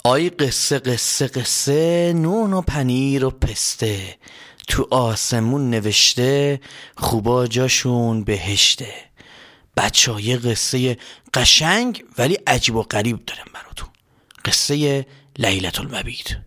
آی قصه قصه قصه، نون و پنیر و پسته، تو آسمون نوشته خوبا جاشون بهشته. بچه ها، یه قصه قشنگ ولی عجیب و غریب دارم براتون. قصه لیلة المبیت.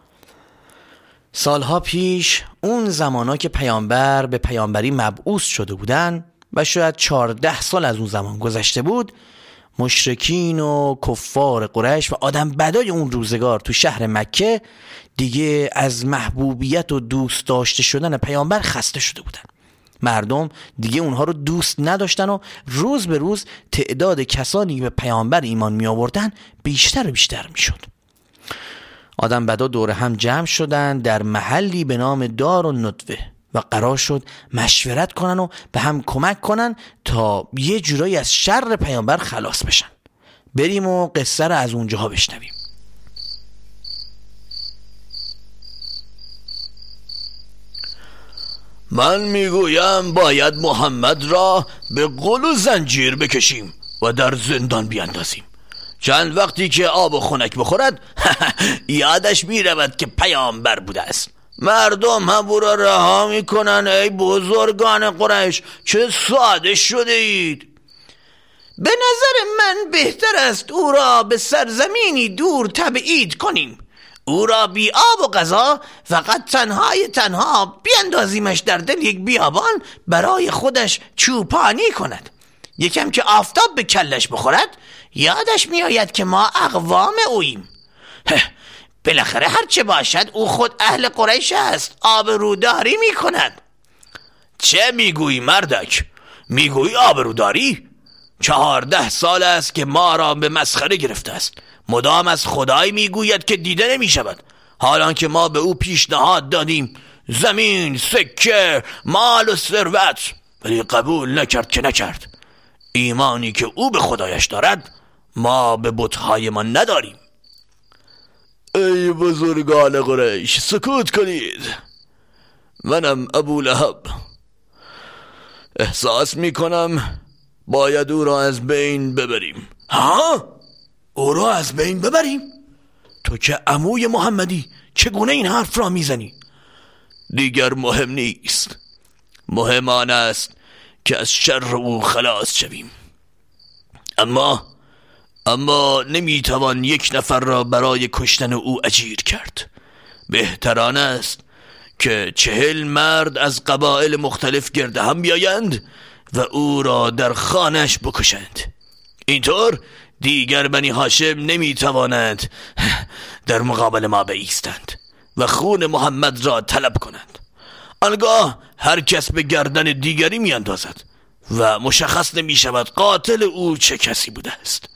سالها پیش، اون زمانا که پیامبر به پیامبری مبعوث شده بودن و شاید 14 سال از اون زمان گذشته بود، مشرکین و کفار قریش و آدم بدای اون روزگار تو شهر مکه دیگه از محبوبیت و دوست داشته شدن پیامبر خسته شده بودن. مردم دیگه اونها رو دوست نداشتن و روز به روز تعداد کسانی که به پیامبر ایمان می آوردن بیشتر و بیشتر می شد. آدم بدا دور هم جمع شدن در محلی به نام دار الندوه و قرار شد مشورت کنن و به هم کمک کنن تا یه جورایی از شر پیامبر خلاص بشن. بریم و قصه رو از اونجاها بشنویم. من میگویم باید محمد را به غل و زنجیر بکشیم و در زندان بیاندازیم. چند وقتی که آب و خنک بخورد یادش میرود که پیامبر بوده است. مردم هم او را رها میکنن. ای بزرگان قریش، چه ساده شده اید. به نظر من بهتر است او را به سرزمینی دور تبعید کنیم. او را بی آب و غذا فقط تنها بیندازیمش در دل یک بیابان برای خودش چوپانی کند. یکم که آفتاب به کلش بخورد یادش میآید که ما اقوام اوییم. بالاخره هرچه باشد او خود اهل قریش است، آبروداری میکند. چه میگویی مردک؟ میگویی آبروداری؟ 14 سال است که ما را به مسخره گرفته است. مدام از خدای میگوید که دیده نمیشود، حالان که ما به او پیشنهاد دادیم زمین، سکه، مال و ثروت، ولی قبول نکرد که نکرد. ایمانی که او به خدایش دارد ما به بت‌های ما نداریم. ای بزرگان قریش، سکوت کنید. منم ابولهب. احساس میکنم باید او را از بین ببریم. ها؟ او را از بین ببریم؟ تو که عموی محمدی، چگونه این حرف را میزنی؟ دیگر مهم نیست. مهم آن است که از شر او خلاص شویم. اما نمیتوان یک نفر را برای کشتن او اجیر کرد. بهتران است که 40 مرد از قبایل مختلف گرد هم بیایند و او را در خانه‌اش بکشند. اینطور دیگر بنی هاشم نمیتوانند در مقابل ما بایستند و خون محمد را طلب کنند. آنگاه هر کس به گردن دیگری میاندازد و مشخص نمیشود قاتل او چه کسی بوده است.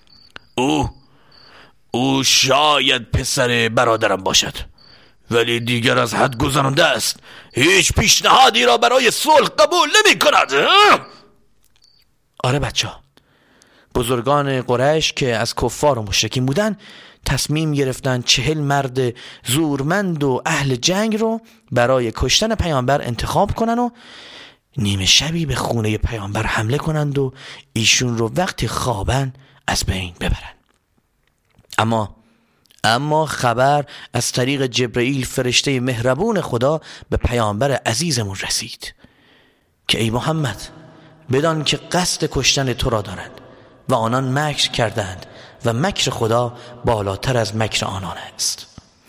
او شاید پسر برادرم باشد، ولی دیگر از حد گذرانده است. هیچ پیشنهادی را برای صلح قبول نمی کند. آره بچه ها، بزرگان قریش که از کفار و مشرکین بودن تصمیم گرفتن 40 مرد زورمند و اهل جنگ رو برای کشتن پیامبر انتخاب کنن و نیمه شبی به خونه پیامبر حمله کنند و ایشون رو وقتی خوابن از بین ببرن. اما خبر از طریق جبرئیل فرشته مهربون خدا به پیامبر عزیزمون رسید که ای محمد، بدان که قصد کشتن تو را دارند و آنان مکر کردند و مکر خدا بالاتر از مکر آنان است.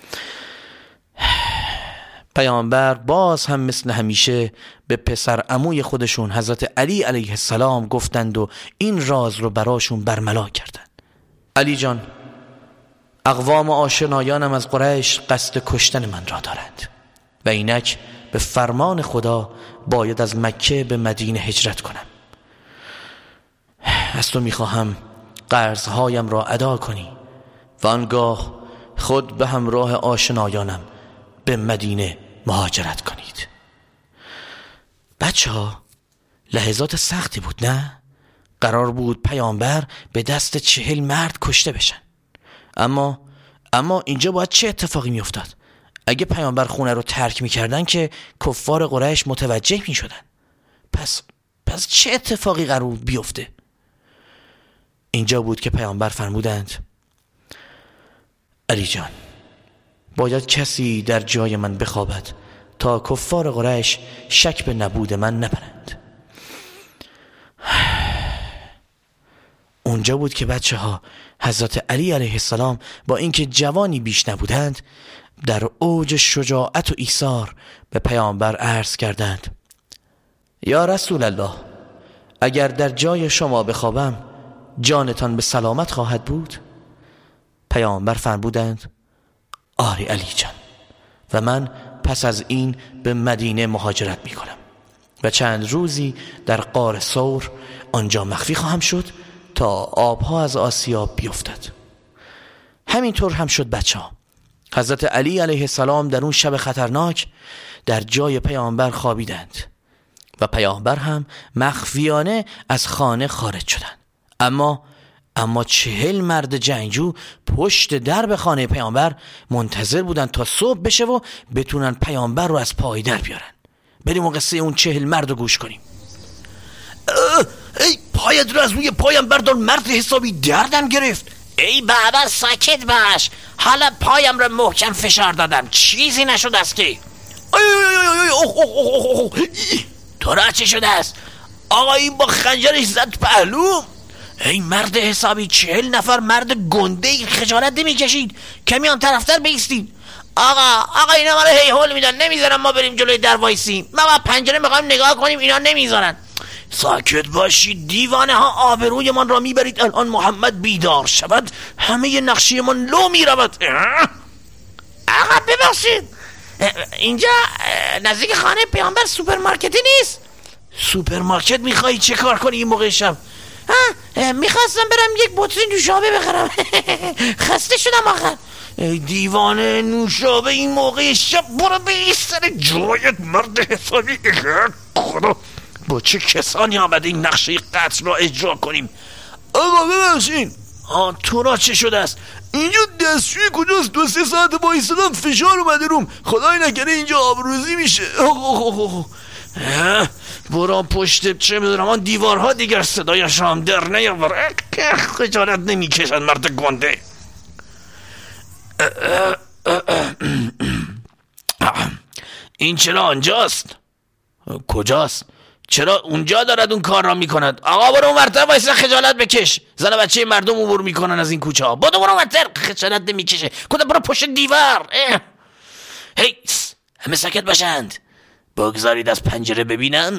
پیامبر باز هم مثل همیشه به پسر عموی خودشون حضرت علی علیه السلام گفتند و این راز رو براشون برملا کردند. علی جان، اقوام و آشنایانم از قریش قصد کشتن من را دارند و اینک به فرمان خدا باید از مکه به مدینه هجرت کنم. از تو میخواهم قرضهایم را ادا کنی و آنگاه خود به همراه آشنایانم به مدینه مهاجرت کنید. بچه ها، لحظات سختی بود نه؟ قرار بود پیامبر به دست 40 مرد کشته بشن. اما اینجا باید چه اتفاقی می افتاد؟ اگه پیامبر خونه رو ترک می کردن که کفار قریش متوجه می شدن. پس چه اتفاقی قرار بیفته؟ اینجا بود که پیامبر فرمودند علی جان، باید کسی در جای من بخوابد تا کفار قریش شک به نبود من نبرند. اونجا بود که بچه ها حضرت علی علیه السلام با اینکه جوانی بیش نبودند در اوج شجاعت و ایثار به پیامبر عرض کردند: یا رسول الله، اگر در جای شما بخوابم جانتان به سلامت خواهد بود؟ پیامبر فرمودند: آری علی جان، و من پس از این به مدینه مهاجرت می کنم و چند روزی در غار ثور آنجا مخفی خواهم شد تا آبها از آسیاب بیفتد. همینطور هم شد بچه ها. حضرت علی علیه السلام در اون شب خطرناک در جای پیامبر خوابیدند و پیامبر هم مخفیانه از خانه خارج شدند. اما 40 مرد جنگجو پشت درب خانه پیامبر منتظر بودن تا صبح بشه و بتونن پیامبر رو از پای در بیارن. بریم و قصه اون 40 مرد رو گوش کنیم. ای پایت رو از روی پایم بردار، مرد حسابی دردم گرفت. ای بابا ساکت باش، حالا پایم رو محکم فشار دادم، چیزی نشده است که. تو را چه شده است؟ آقا این با خنجرش زد پهلوم. ای مرد حسابی 40 نفر مرد گنده، خجالت نمی کشید؟ کمی آن طرفتر بیستید. آقا اینا ما رو هی هول میدن، نمیذارن ما بریم جلوی در وایسیم. ما با پنجره میخوایم نگاه کنیم، اینا نمیذارن. ساکت باشید دیوانه ها، آبروی من را میبرید. الان محمد بیدار شود همه نقشه من لو میرود. آقا ببخشید، اینجا نزدیک خانه پیامبر سوپرمارکتی نیست؟ سوپرمارکت میخوایی چه کار کنی این موقع شب؟ میخواستم برم یک بطری نوشابه بخرم. خسته شدم آخر. ای دیوانه، نوشابه این موقع شب؟ برو به سر جایت مرد حسابی. خدا، با چه کسانی آمده این نقشه قتل را اجرا کنیم؟ آقا ببخشین، تو را چه شده است؟ اینجا دستشوی کجاست؟ 2-3 ساعت بایستادم، فشار اومده روم، خدای نکنه اینجا آبروزی میشه. برام پشت چه میدونم آن دیوارها دیگر صدایش هم در نیاوره. خجالت نمیکشن مرد گنده. این چرا آنجاست؟ کجاست؟ چرا اونجا دارد اون کار را میکند؟ آقا برو اون ورتر وایسا، خجالت بکش. زن بچه مردم عبور میکنن از این کوچه ها. برو اون ورتر، خجالت نمیکشه. کجا؟ برو پشت دیوار. هی همه ساکت باشند، بگذارید از پنجره ببینم.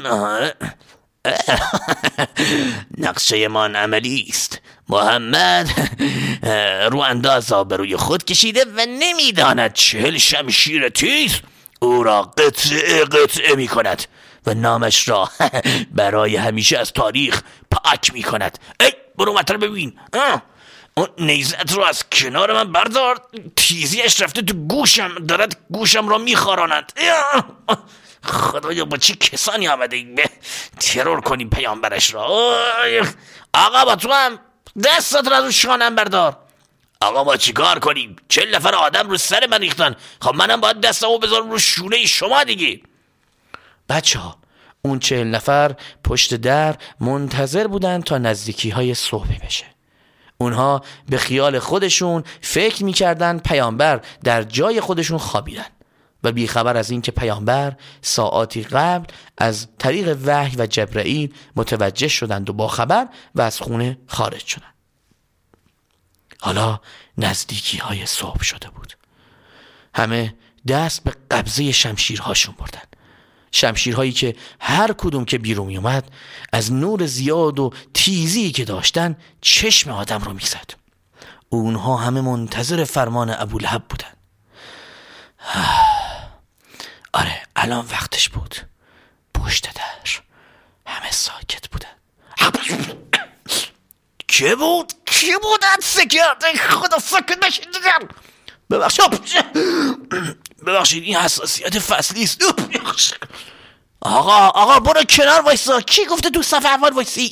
نقشه من عملی است. محمد رو انداز آبروی خود کشیده و نمیداند 40 شمشیر تیز او را قطعه می کند و نامش را برای همیشه از تاریخ پاک می کند. ای برو مطر ببین. اون نیزت رو از کنار من بردار، تیزیش رفته تو گوشم، دارد گوشم را می خاراند. خدایا با چه کسانی آمده به ترور کنیم پیامبرش را. آقا با تو هم دستت را از شانم بردار. آقا ما چی کار کنیم؟ 40 نفر آدم رو سر من ریختن، خب منم باید دستمو بذارم رو شونه شما دیگه. بچه ها اون 40 نفر پشت در منتظر بودن تا نزدیکی های صبح بشه. اونها به خیال خودشون فکر میکردن پیامبر در جای خودشون خوابیدن و بیخبر از این که پیامبر ساعاتی قبل از طریق وحی و جبرئیل متوجه شدند و با خبر و از خونه خارج شدند. حالا نزدیکی های صبح شده بود. همه دست به قبضه شمشیرهاشون بردن. شمشیرهایی که هر کدوم که بیرون می اومد از نور زیاد و تیزی که داشتن چشم آدم رو می زد. اونها همه منتظر فرمان ابولهب بودن. آره الان وقتش بود. پشت در همه ساکت بودن. کی بود حدسه کرده؟ خدا ساکت بشید دیگر. ببخشید این حساسیت فصلی است. آقا برو کنار وایسا. کی گفته تو صف اول وایسی؟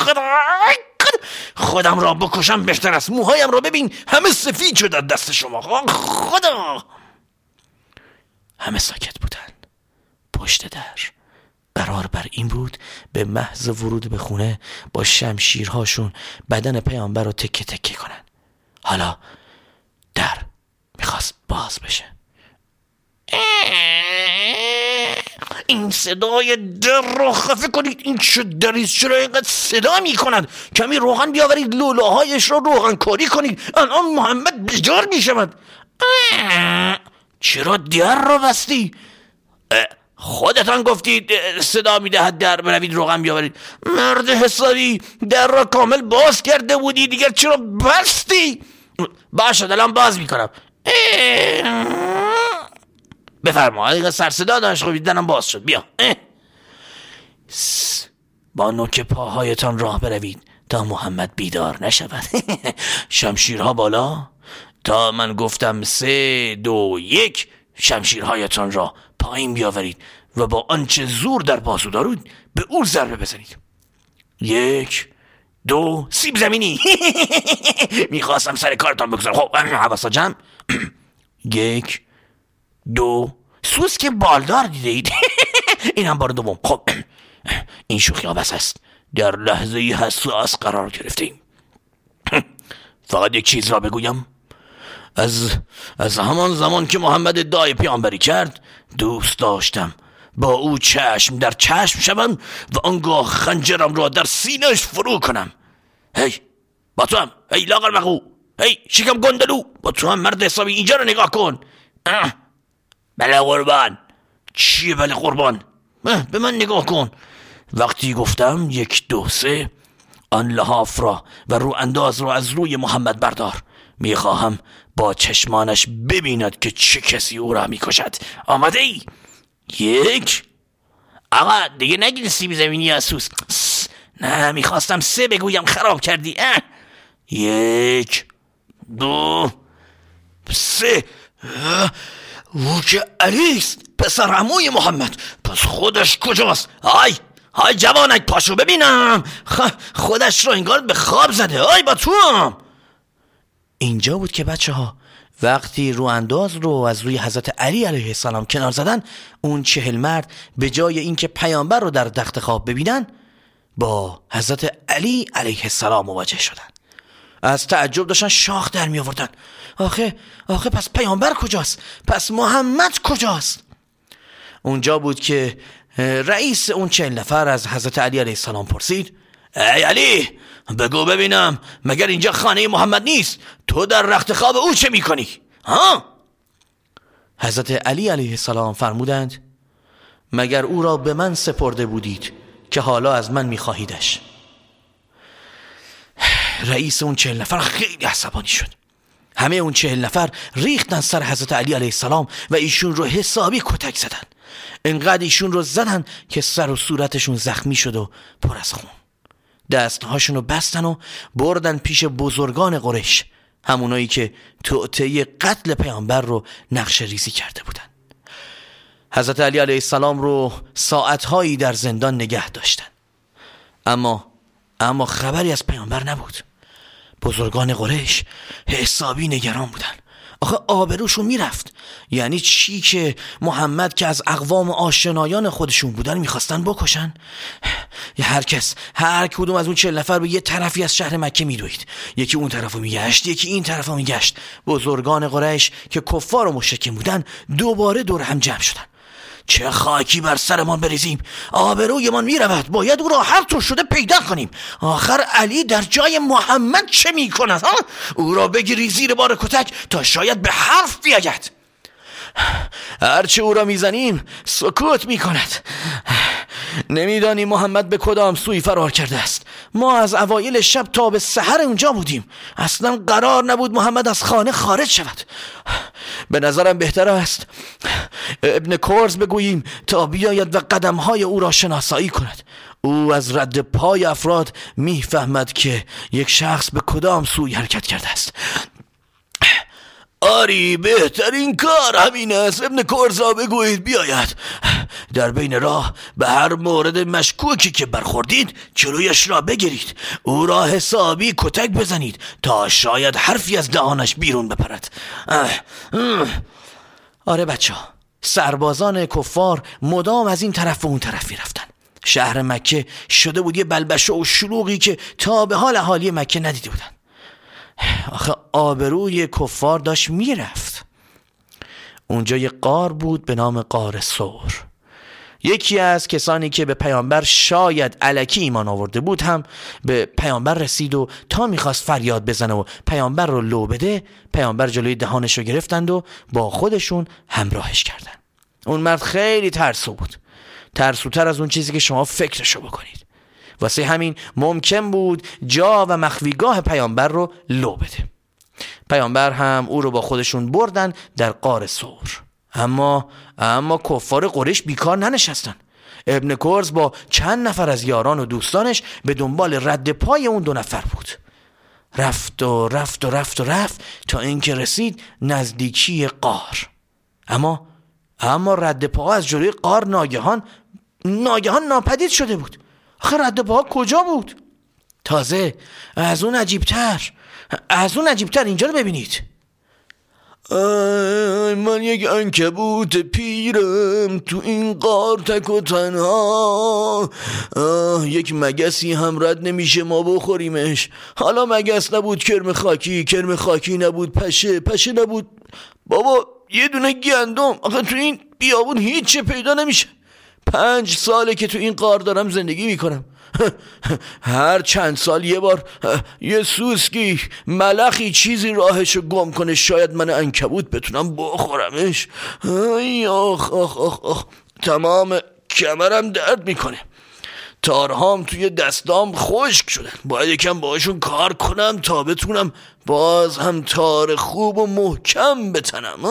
خودم را بکشم بهتر است. موهایم را ببین همه سفید شد دست شما. خدا. همه ساکت بودن. پشت در قرار بر این بود به محض ورود به خونه با شمشیرهاشون بدن پیامبر رو تکه تکه کنن. حالا در میخواست باز بشه. این صدای در رو خفه کنید. این چه دریست؟ چرا اینقدر صدا میکنند؟ کمی روغن بیاورید، لولهایش رو روغن کاری کنید، الان محمد بیدار میشود. چرا در رو بستی؟ خودتان گفتید صدا میدهد در بروید روغن بیاورید. مرد حسابی، در را کامل باز کرده بودی، دیگر چرا بستی؟ باشد الان باز میکنم. بفرما. دیگه سر صدا داشت، خب دیدنم باز شد. بیا. با نوک پاهایتان راه بروید تا محمد بیدار نشود. شمشیرها بالا. تا من گفتم 3 2 1 شمشیرهایتان را پایین بیاورید و با آنچه زور در بازو دارید به او ضربه بزنید. 1 2 سیب زمینی. میخواستم سر کارتان بگذارم. خب حواسا جمع. 1 2 سوسک بالدار دیدید. این هم بار دوم. خب این شوخی ها بس است. در لحظه حساس قرار گرفتیم. فقط یک چیز را بگویم. از همان زمان که محمد ادعای پیامبری کرد دوست داشتم با او چشم در چشم شوم و آنگاه خنجرم را در سینه‌اش فرو کنم. هی با تو هم، هی لاغر مخو، هی شکم گندلو، با تو هم مرد حسابی اینجا رو نگاه کن. بله قربان. چیه بله قربان؟ به من نگاه کن. وقتی گفتم 1 2 3 آن لحاف را و رو انداز را از روی محمد بردار. میخواهم با چشمانش ببیند که چه کسی او را میکشد. آماده ای؟ 1 آقا دیگه نگید سیب زمینی یا سوس. نه میخواستم 3 بگویم، خراب کردی. 1 2 3 او که علیست، پسر عموی محمد. پس خودش کجاست؟ های جوانک پاشو ببینم. خودش رو انگار به خواب زده. با تو هم. اینجا بود که بچه ها وقتی رو انداز رو از روی حضرت علی علیه السلام کنار زدن، اون 40 مرد به جای اینکه پیامبر رو در تخت خواب ببینن با حضرت علی علیه السلام مواجه شدن. از تعجب داشتن شاخ در می آوردن. آخه پس پیامبر کجاست؟ پس محمد کجاست؟ اونجا بود که رئیس اون 40 نفر از حضرت علی علیه السلام پرسید: ای علی، بگو ببینم مگر اینجا خانه محمد نیست؟ تو در رخت خواب او چه میکنی؟ حضرت علی علیه السلام فرمودند: مگر او را به من سپرده بودید که حالا از من میخواهیدش؟ رئیس اون 40 نفر خیلی عصبانی شد. همه اون 40 نفر ریختن سر حضرت علی علیه السلام و ایشون رو حسابی کتک زدن. انقدر ایشون رو زدن که سر و صورتشون زخمی شد و پر از خون. دستهاشون رو بستن و بردن پیش بزرگان قریش، همونایی که توطئه قتل پیامبر رو نقشه ریزی کرده بودن. حضرت علی علیه السلام رو ساعتهایی در زندان نگه داشتن، اما خبری از پیامبر نبود. بزرگان قریش حسابی نگران بودن. آخه آبروشون میرفت. یعنی چی که محمد که از اقوام آشنایان خودشون بودن میخواستن بکشن؟ هر کدوم از اون 40 نفر به یه طرفی از شهر مکه میدوید. یکی اون طرفو میگشت، یکی این طرفو میگشت. بزرگان قریش که کفار و مشرکین بودن دوباره دور هم جمع شدن. چه خاکی بر سرمان بریزیم، آبرویمان میرود، باید او را هر طور شده پیدا کنیم. آخر علی در جای محمد چه میکند؟ او را بگیری زیر بار کتک تا شاید به حرف بیاید. هرچه او را میزنیم سکوت میکند. نمیدانیم محمد به کدام سوی فرار کرده است. ما از اوایل شب تا به سحر اونجا بودیم. اصلا قرار نبود محمد از خانه خارج شود. به نظرم بهتر است ابن کرز بگوییم تا بیاید و قدمهای او را شناسایی کند. او از رد پای افراد میفهمد که یک شخص به کدام سوی حرکت کرده است. آری بهترین کار همین است. ابن کرزا بگویید بیاید. در بین راه به هر مورد مشکوکی که برخوردید جلویش را بگیرید. او را حسابی کتک بزنید تا شاید حرفی از دهانش بیرون بپرد. آره بچه ها، سربازان کفار مدام از این طرف و اون طرف می رفتن. شهر مکه شده بود یه بلبشه و شلوغی که تا به حال اهالی مکه ندیده بودن. آخه آبروی کفار داشت میرفت. اونجا یه غار بود به نام غار ثور. یکی از کسانی که به پیامبر شاید الکی ایمان آورده بود هم به پیامبر رسید و تا میخواست فریاد بزنه و پیامبر رو لو بده، پیامبر جلوی دهانش رو گرفتند و با خودشون همراهش کردن. اون مرد خیلی ترسو بود، ترسوتر از اون چیزی که شما فکرشو بکنید. واسه همین ممکن بود جا و مخفیگاه پیامبر رو لو بده. پیامبر هم او رو با خودشون بردن در غار ثور. اما کفار قریش بیکار ننشستن. ابن کرز با چند نفر از یاران و دوستانش به دنبال رد پای اون 2 نفر بود. رفت تا اینکه رسید نزدیکی غار. اما رد پا از جلوی غار ناگهان ناپدید شده بود. آخه رد پا کجا بود؟ تازه از اون عجیبتر اینجا رو ببینید. من یک عنکبوت پیرم تو این غار تک و تنها. یک مگسی هم رد نمیشه ما بخوریمش. حالا مگس نبود کرم خاکی نبود پشه نبود. بابا یه دونه گندم. آخه تو این بیابون هیچ پیدا نمیشه. 5 ساله که تو این غار دارم زندگی میکنم. هر چند سال یه بار یه سوسکی ملخی چیزی راهشو گم کنه، شاید من عنکبوت بتونم بخورمش. آخ تمام کمرم درد میکنه. تارهام توی دستام خشک شدن. باید یکم باشون کار کنم تا بتونم باز هم تار خوب و محکم بتنم.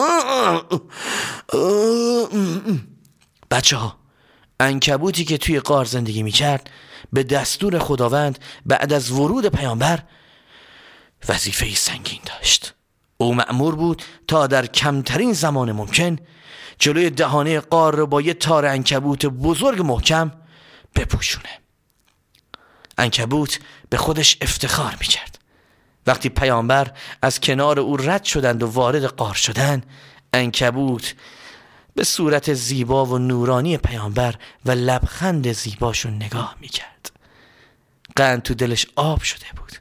بچه ها، عنکبوتی که توی غار زندگی میکرد به دستور خداوند بعد از ورود پیامبر وظیفه سنگین داشت. او مأمور بود تا در کمترین زمان ممکن جلوی دهانه غار رو با یه تار عنکبوت بزرگ محکم بپوشونه. عنکبوت به خودش افتخار میکرد. وقتی پیامبر از کنار او رد شدند و وارد غار شدند، عنکبوت به صورت زیبا و نورانی پیامبر و لبخند زیباشون نگاه میکرد. قند تو دلش آب شده بود.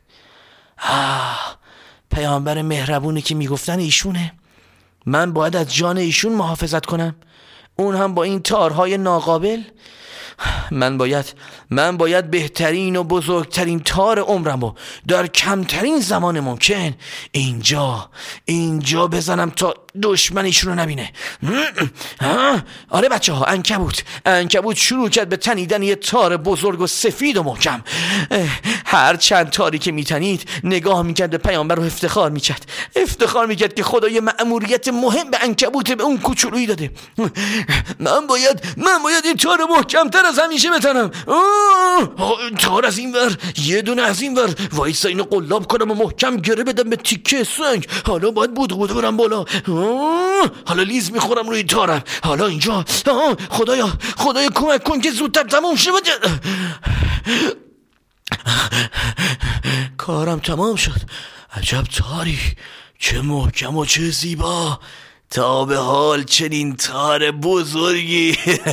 پیامبر مهربونی که میگفتن ایشونه. من باید از جان ایشون محافظت کنم، اون هم با این تارهای ناقابل. من باید بهترین و بزرگترین تار عمرمو در کمترین زمان ممکن اینجا بزنم تا دشمن ایشونو نبینه. آره بچه ها، عنکبوت شروع کرد به تنیدن یه تار بزرگ و سفید و محکم. هر چند تاری که میتنید نگاه میکرد به پیامبر و افتخار میکرد که خدا یه مأموریت مهم به عنکبوت به اون کوچولویی داده. من باید این تار محکمتر از همیشه بتنم. تار از این ور، یه دونه از این ور، وایسا اینو قلاب کنم و محکم گره بدم به تیکه سنگ. حالا باید بودو برم بالا. حالا لیز میخورم روی تارم. حالا اینجا. خدایا کمک کن که زودتر تمام شه. کارم تمام شد. عجب تاری، چه محکم و چه زیبا. تا به حال چنین تار بزرگی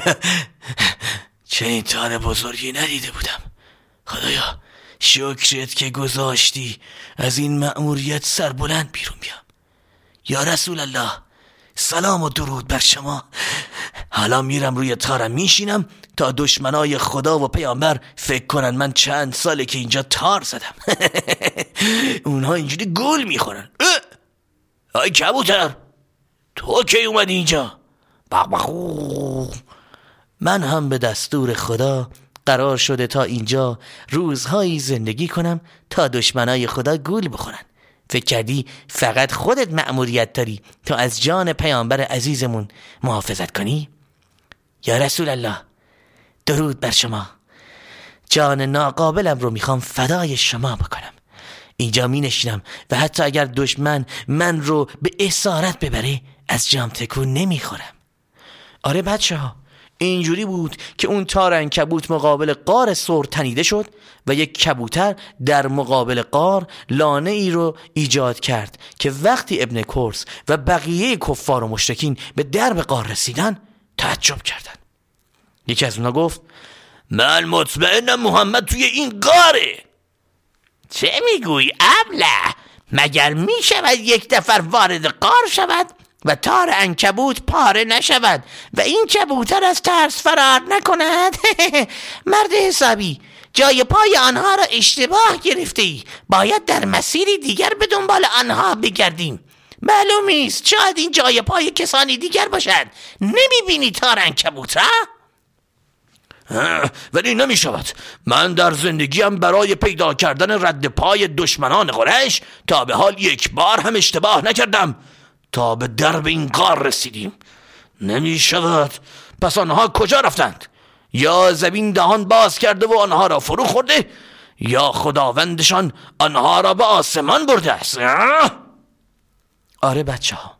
ندیده بودم. خدایا شکرت که گذاشتی از این مأموریت سربلند بیرون بیام. یا رسول الله، سلام و درود بر شما. حالا میرم روی تارم میشینم تا دشمنای خدا و پیامبر فکر کنن من چند ساله که اینجا تار زدم. اونها اینجوری گول میخورن. آی کبوتر، تو کی اومدی اینجا؟ من هم به دستور خدا قرار شده تا اینجا روزهایی زندگی کنم تا دشمنای خدا گول بخورن. فکر کردی فقط خودت مأموریت داری تا از جان پیامبر عزیزمون محافظت کنی؟ یا رسول الله، درود بر شما. جان ناقابلم رو میخوام فدای شما بکنم. اینجا می نشینم و حتی اگر دشمن من رو به اسارت ببره از جام تکون نمیخورم. آره بچه ها، اینجوری بود که اون تار عنکبوت مقابل غار ثور تنیده شد و یک کبوتر در مقابل غار لانه ای رو ایجاد کرد که وقتی ابن کرز و بقیه کفار و مشرکین به درب غار رسیدن تعجب کردن. یکی از اونا گفت من مطمئنم محمد توی این غاره. چه میگوی ابله؟ مگر میشود یک نفر وارد غار شود و تار عنکبوت پاره نشود و این کبوتر از ترس فرار نکند. مرد حسابی، جای پای آنها را اشتباه گرفته ای. باید در مسیری دیگر به دنبال آنها بگردیم. معلوم نیست، شاید این جای پای کسانی دیگر باشد. نمیبینی تار عنکبوت را؟ ولی نمی شود. من در زندگیم برای پیدا کردن رد پای دشمنان قریش تا به حال یک بار هم اشتباه نکردم. تا به درب این غار رسیدیم. نمی شود. پس آنها کجا رفتند؟ یا زمین دهان باز کرده و آنها را فرو خورده، یا خداوندشان آنها را به آسمان برده است. آره بچه ها،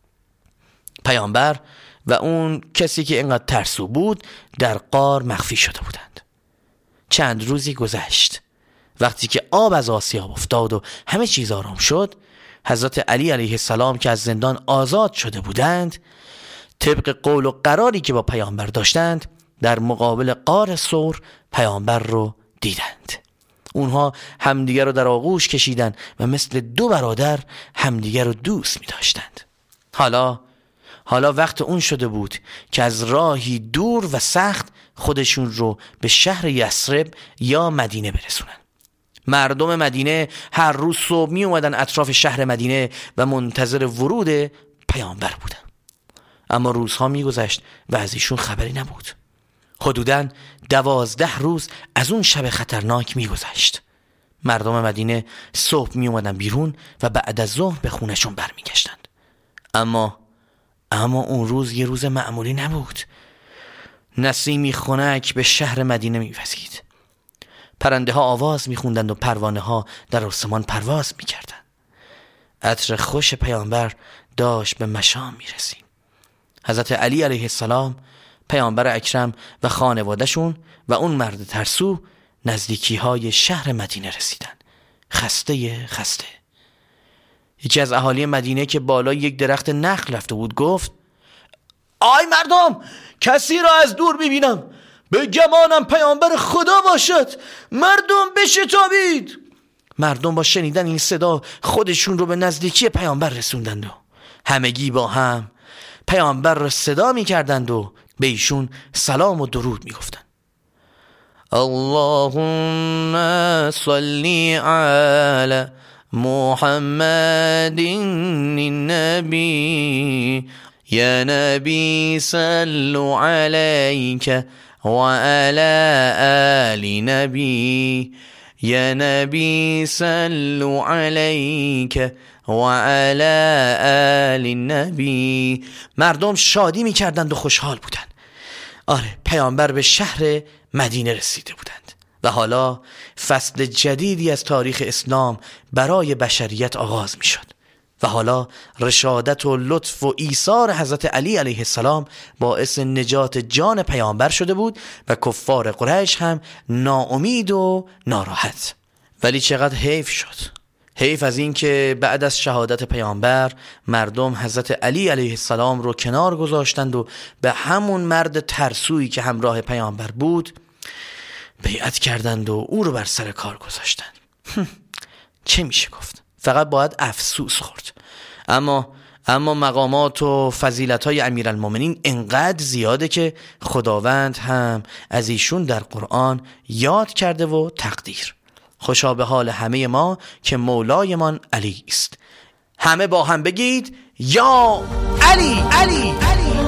پیامبر و اون کسی که اینقدر ترسو بود در غار مخفی شده بودند. چند روزی گذشت. وقتی که آب از آسیاب افتاد و همه چیز آرام شد، حضرت علی علیه السلام که از زندان آزاد شده بودند، طبق قول و قراری که با پیامبر داشتند، در مقابل غار ثور پیامبر رو دیدند. اونها همدیگر رو در آغوش کشیدن و مثل دو برادر همدیگر رو دوست می داشتند. حالا وقت اون شده بود که از راهی دور و سخت خودشون رو به شهر یثرب یا مدینه برسونن. مردم مدینه هر روز صبح می اومدن اطراف شهر مدینه و منتظر ورود پیامبر بودن. اما روزها می گذشت و از ایشون خبری نبود. حدوداً 12 روز از اون شب خطرناک می گذشت. مردم مدینه صبح می اومدن بیرون و بعد از ظهر به خونشون برمی گشتند. اما اون روز یه روز معمولی نبود. نسیمی خنک به شهر مدینه می وزید. پرنده ها آواز می خوندند و پروانه ها در آسمان پرواز می کردند. عطر خوش پیامبر داشت به مشام می رسید. حضرت علی علیه السلام، پیامبر اکرم و خانوادهشون و اون مرد ترسو نزدیکی های شهر مدینه رسیدن. خسته. یکی از اهالی مدینه که بالای یک درخت نخل رفته بود گفت: آی مردم، کسی را از دور میبینم. به گمانم پیامبر خدا باشد. مردم بشتابید. مردم با شنیدن این صدا خودشون رو به نزدیکی پیامبر رسوندند و همگی با هم پیامبر را صدا میکردند و به ایشون سلام و درود میگفتند. اللهم صلی علی محمد النبی یا نبی صلو علیک و علی آل نبی یا نبی صلو علیک و علی آل نبی. مردم شادی میکردند و خوشحال بودند. آره، پیامبر به شهر مدینه رسیده بودند و حالا فصل جدیدی از تاریخ اسلام برای بشریت آغاز می شد و حالا رشادت و لطف و ایثار حضرت علی علیه السلام باعث نجات جان پیامبر شده بود و کفار قریش هم ناامید و ناراحت. ولی چقدر حیف شد. حیف از این که بعد از شهادت پیامبر مردم حضرت علی علیه السلام رو کنار گذاشتند و به همون مرد ترسویی که همراه پیامبر بود بیعت کردند و او رو بر سر کار گذاشتند. چه میشه گفت؟ فقط باید افسوس خورد. اما مقامات و فضیلت‌های امیرالمومنین انقدر زیاده که خداوند هم از ایشون در قرآن یاد کرده و تقدیر. خوشا به حال همه ما که مولایمان علی است. همه با هم بگید یا علی علی علی.